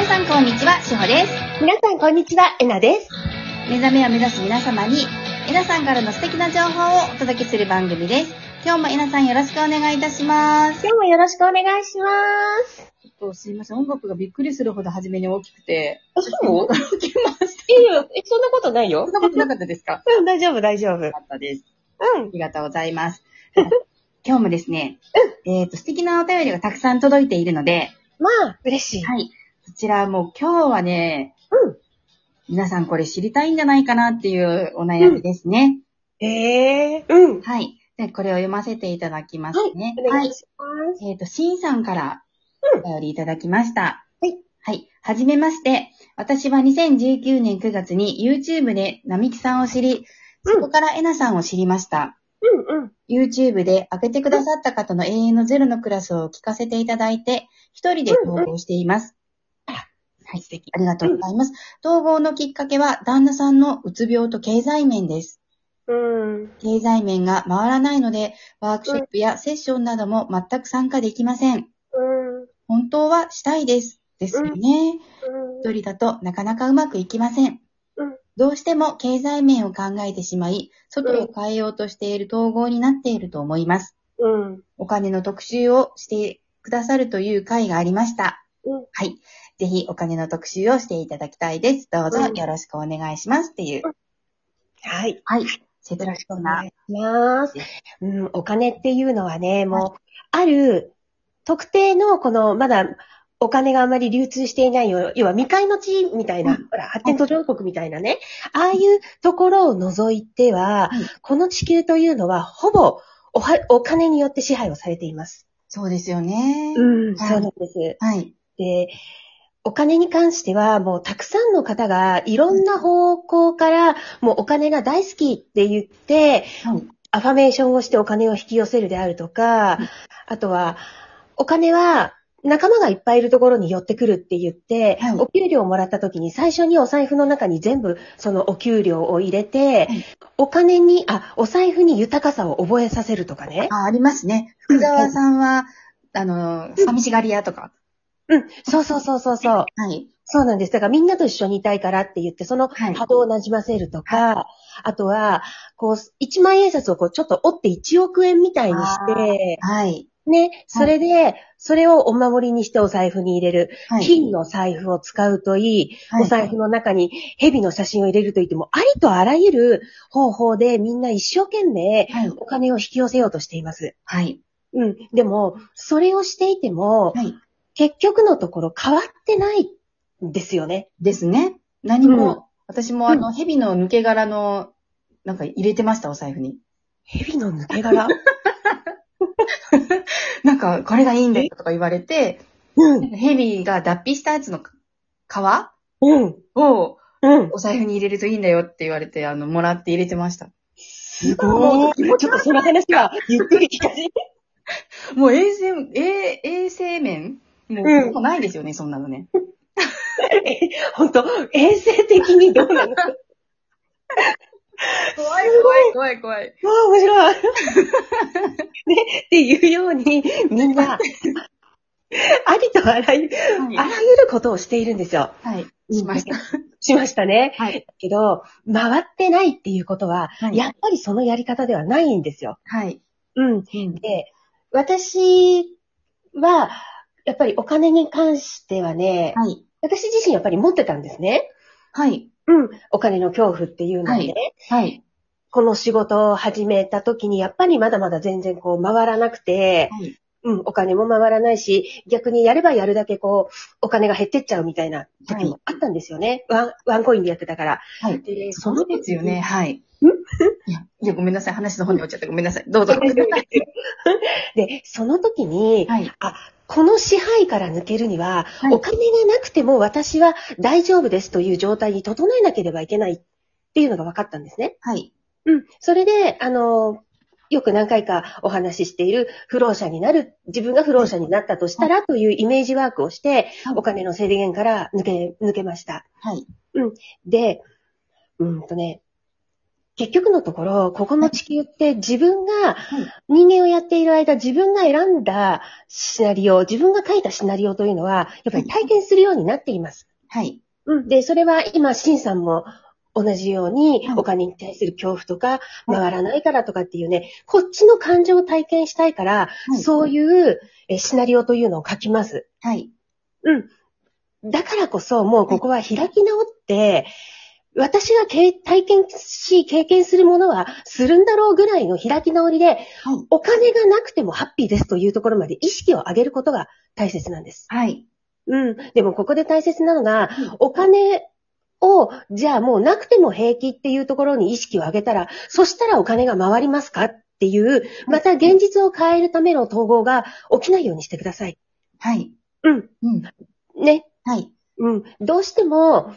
皆さんこんにちは、しほです。 皆さんこんにちは、えなです。 目覚めを目指す皆様に、えなさんからの素敵な情報をお届けする番組です。今日もえなさんよろしくお願いいたします。 今日もよろしくお願いします。 すいません、音楽がびっくりするほど初めに大きくて。 そう驚きました。 そんなことないよ。 そんなことなかったですか？ 大丈夫、大丈夫。 よかったです。 うん。 ありがとうございます。今日もですね、素敵なお便りがたくさん届いているので、 まあ、嬉しい。 はい。こちらもう今日はね、皆さんこれ知りたいんじゃないかなっていうお悩みですね。 はい。 で、これを読ませていただきますね。 お願いします。 しんさんからお便りいただきました。 はい。 はじめまして。私は2019年9月に YouTube で並木さんを知り、そこからえなさんを知りました。YouTube で開けてくださった方の永遠のゼロのクラスを聞かせていただいて、一人で投稿しています。はい、素敵。ありがとうございます。逃亡のきっかけは旦那さんのうつ病と経済面です。経済面が回らないので、ワークショップやセッションなども全く参加できません。本当はしたいです。ですよね。一人だとなかなかうまくいきません。どうしても経済面を考えてしまい、外を変えようとしている統合になっていると思います。お金の特集をしてくださるという会がありました。はい。ぜひお金の特集をしていただきたいです。どうぞよろしくお願いします。っていう。 はい。 はい。よろしくお願いします。お金っていうのはね、もう、ある特定のまだお金があまり流通していないよ。要は未開の地みたいな、ほら、発展途上国みたいなね。ああいうところを除いては、この地球というのは、ほぼお金によって支配をされています。 そうですよね。 そうなんです。 はい。 で、お金に関しては、もうたくさんの方がいろんな方向から、もうお金が大好きって言って、アファメーションをしてお金を引き寄せるであるとか、あとは、お金は仲間がいっぱいいるところに寄ってくるって言って、お給料をもらった時に最初にお財布の中に全部そのお給料を入れて、お財布に豊かさを覚えさせるとかね。 ありますね。福沢さんは、寂しがり屋とか。 そう。そうなんです。だからみんなと一緒にいたいからって言って、その波動を馴染ませるとか、あとは、1万円札をちょっと折って1億円みたいにして、ね、それで、それをお守りにしてお財布に入れる。金の財布を使うといい、お財布の中に蛇の写真を入れるといっても、ありとあらゆる方法でみんな一生懸命お金を引き寄せようとしています。でも、それをしていても、結局のところ変わってないんですよね。 ですね。何も、私も蛇の抜け殻の、なんか入れてました、お財布に。 蛇の抜け殻なんか、これがいいんだよとか言われて、蛇が脱皮したやつの皮を、お財布に入れるといいんだよって言われて、もらって入れてました。 すごい。ちょっとその話はゆっくり聞かせて。 もう衛生面もうないですよね、そんなのね。 本当衛生的にどうなの怖い。 面白い。ね、っていうように、みんな、ありとあらゆることをしているんですよ。 しました。 しましたね。けど、回ってないっていうことは、やっぱりそのやり方ではないんですよ。で、私は、やっぱりお金に関してはね、私自身やっぱり持ってたんですね。お金の恐怖っていうのでね。この仕事を始めた時に、やっぱりまだまだ全然回らなくて、お金も回らないし、逆にやればやるだけお金が減ってっちゃうみたいな時もあったんですよね。ワンコインでやってたから。 で、そうですよね。いや、ごめんなさい。話の方に落ちちゃってごめんなさい。どうぞ。 で、その時に、この支配から抜けるには、お金がなくても私は大丈夫ですという状態に整えなければいけないっていうのが分かったんですね。それで、よく何回かお話ししている自分が不老者になったとしたらというイメージワークをして、お金の制限から抜けました。で、 結局のところ、ここの地球って自分が、人間をやっている間、自分が選んだシナリオ、自分が書いたシナリオというのは、やっぱり体験するようになっています。 はい。 で、それは今、シンさんも同じように、お金に対する恐怖とか、回らないからとかっていうね、こっちの感情を体験したいから、そういうシナリオというのを書きます。 はい。 だからこそ、もうここは開き直って、私が体験し、経験するものはするんだろうぐらいの開き直りで、お金がなくてもハッピーですというところまで意識を上げることが大切なんです。 はい。 でもここで大切なのが、お金を、じゃあもうなくても平気っていうところに意識を上げたら、そしたらお金が回りますかっていう、また現実を変えるための統合が起きないようにしてください。 はい。 ね。 はい。 どうしても、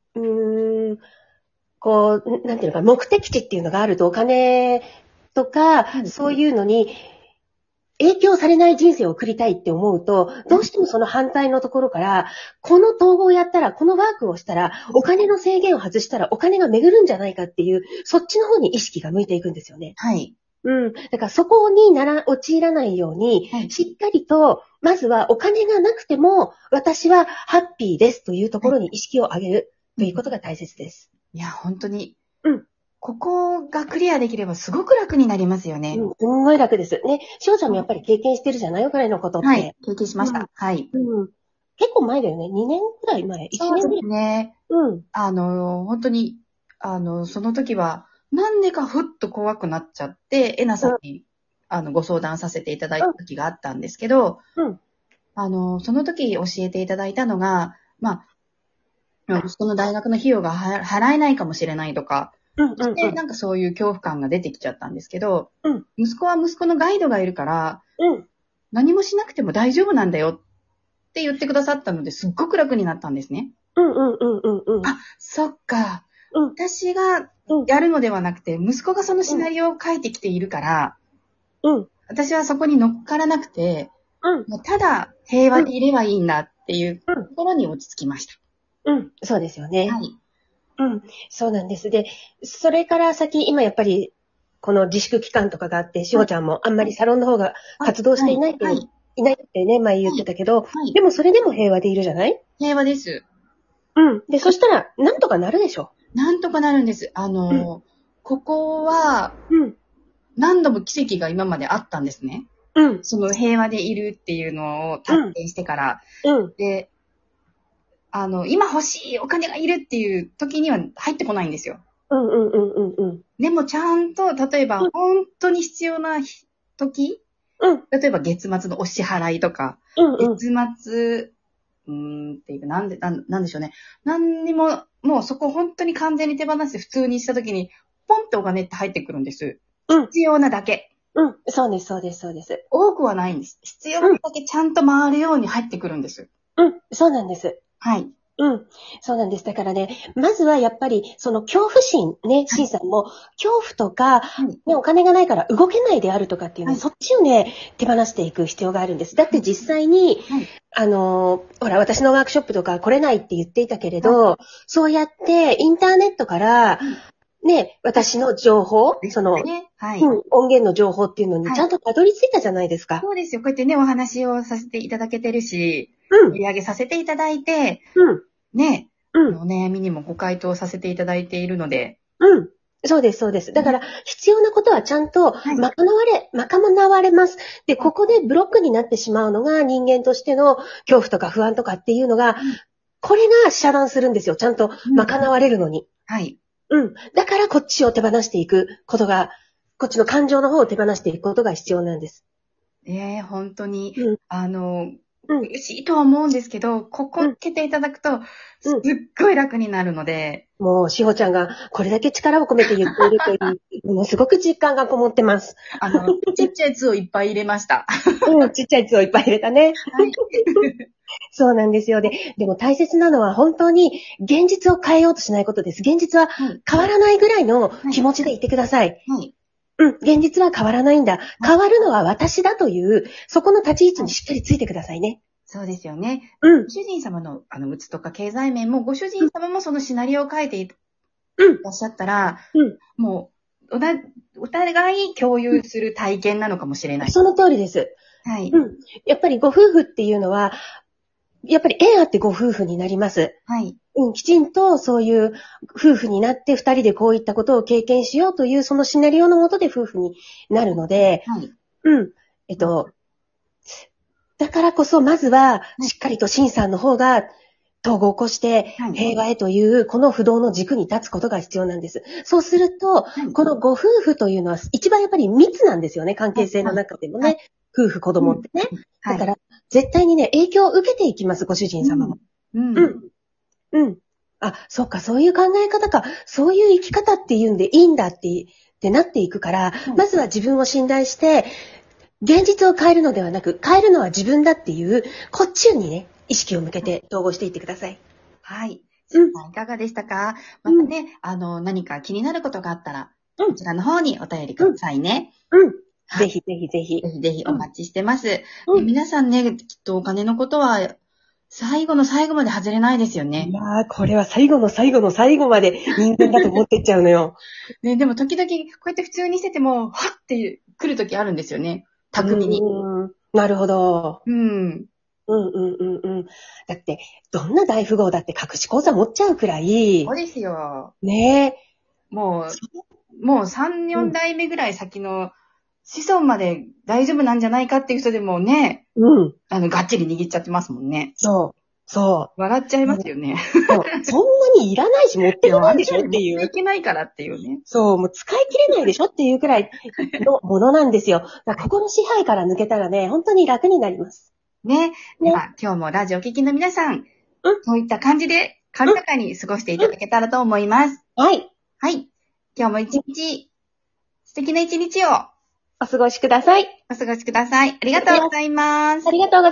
こう、なんていうのか、目的地っていうのがあるとお金とか、そういうのに影響されない人生を送りたいって思うと、どうしてもその反対のところから、この統合をやったら、このワークをしたら、お金の制限を外したらお金が巡るんじゃないかっていう、そっちの方に意識が向いていくんですよね。 はい。 だからそこに陥らないように、しっかりと、まずはお金がなくても、私はハッピーですというところに意識を上げるということが大切です。 いや、本当に。ここがクリアできればすごく楽になりますよね。 すんごい楽です。ね。しおちゃんもやっぱり経験してるじゃないお金のことって。 はい、経験しました。はい。 結構前だよね。2年くらい前。1年ぐらい。そうですね。本当に、その時は、なんでかふっと怖くなっちゃって、えなさんに、ご相談させていただいた時があったんですけど、その時教えていただいたのが、息子の大学の費用が払えないかもしれないとか、で、なんかそういう恐怖感が出てきちゃったんですけど、息子は息子のガイドがいるから、何もしなくても大丈夫なんだよって言ってくださったので、すっごく楽になったんですね。あ、そっか。私がやるのではなくて、息子がそのシナリオを書いてきているから、私はそこに乗っからなくて、もうただ平和でいればいいんだっていうところに落ち着きました。 そうですよね。はい。そうなんです。で、それから先、今やっぱり、この自粛期間とかがあって、しほちゃんもあんまりサロンの方が活動していないってね、前言ってたけど、でもそれでも平和でいるじゃない？ 平和です。 で、そしたら、なんとかなるでしょ？ なんとかなるんです。ここは、何度も奇跡が今まであったんですね。その平和でいるっていうのを達成してから。で、今欲しいお金がいるっていう時には入ってこないんですよ。でもちゃんと、例えば本当に必要な時、例えば月末のお支払いとか、月末、っていうか、なんでしょうね。何にも、もうそこ本当に完全に手放して普通にした時に、ポンってお金って入ってくるんです。必要なだけ。 そうです、そうです、そうです。 多くはないんです。必要なだけちゃんと回るように入ってくるんです。 そうなんです。 はい。 そうなんです。だからね、まずはやっぱり、その恐怖心ね、シンさんも、恐怖とか、ね、お金がないから動けないであるとかっていうね、そっちをね、手放していく必要があるんです。だって実際に、ほら、私のワークショップとか来れないって言っていたけれど、そうやってインターネットから、ね、私の情報、その、音源の情報っていうのにちゃんとたどり着いたじゃないですか。 そうですよ。こうやってね、お話をさせていただけてるし、盛り上げさせていただいて、ね、お悩みにもご回答させていただいているので。 そうです、そうです。だから、必要なことはちゃんと賄われます。で、ここでブロックになってしまうのが人間としての恐怖とか不安とかっていうのが、これが遮断するんですよ。ちゃんと賄われるのに。 はい。 だからこっちを手放していくことが、こっちの感情の方を手放していくことが必要なんです。 本当に、嬉しいとは思うんですけど、ここつけていただくと、すっごい楽になるので。 もう、しほちゃんがこれだけ力を込めて言っているという、ものすごく実感がこもってます。 ちっちゃい「つ」をいっぱい入れました。 ちっちゃい「つ」をいっぱい入れたね。はい。そうなんですよ。でも大切なのは本当に現実を変えようとしないことです。現実は変わらないぐらいの気持ちでいてください。現実は変わらないんだ。変わるのは私だという、そこの立ち位置にしっかりついてくださいね。 そうですよね。ご主人様の、うつとか経済面も、ご主人様もそのシナリオを書いていらっしゃったら、もお互い共有する体験なのかもしれない。 その通りです。 はい。 やっぱりご夫婦っていうのは、やっぱり縁あってご夫婦になります。 はい。 きちんとそういう夫婦になって二人でこういったことを経験しようというそのシナリオのもとで夫婦になるので、 はい。 だからこそまずはしっかりとシンさんの方が統合を起こして平和へというこの不動の軸に立つことが必要なんです。そうすると、このご夫婦というのは一番やっぱり密なんですよね、関係性の中でもね。夫婦子供ってね。だから絶対にね、影響を受けていきます、ご主人様も。そうか、そういう考え方か、そういう生き方っていうんでいいんだってなっていくから、まずは自分を信頼して、現実を変えるのではなく、変えるのは自分だっていう、こっちにね、意識を向けて統合していってください。 はい。いかがでしたか？またね、何か気になることがあったら、こちらの方にお便りくださいね。 ぜひぜひぜひ。 ぜひぜひお待ちしてます。皆さんね、きっとお金のことは、最後の最後まで外れないですよね。 いやー、これは最後の最後の最後まで人間だと思ってっちゃうのよ。 ね、でも時々、こうやって普通にしてても、はって来る時あるんですよね。巧みに。 なるほど。だって、どんな大富豪だって隠し口座持っちゃうくらい。 そうですよ。 ねえ。 もう3、4代目ぐらい先の子孫まで大丈夫なんじゃないかっていう人でもね、がっちり握っちゃってますもんね。 そう。 笑っちゃいますよね。 そんなにいらないし持っていけないでしょっていう。 持っていけないからっていうね。 そう、もう使い切れないでしょっていうくらいのものなんですよ。だからここの支配から抜けたらね、本当に楽になります。 ね。では、今日もラジオ聴きの皆さん、そういった感じで軽やかに過ごしていただけたらと思います。 はい。 はい。今日も一日、素敵な一日をお過ごしください。 お過ごしください。ありがとうございます。 ありがとうございます。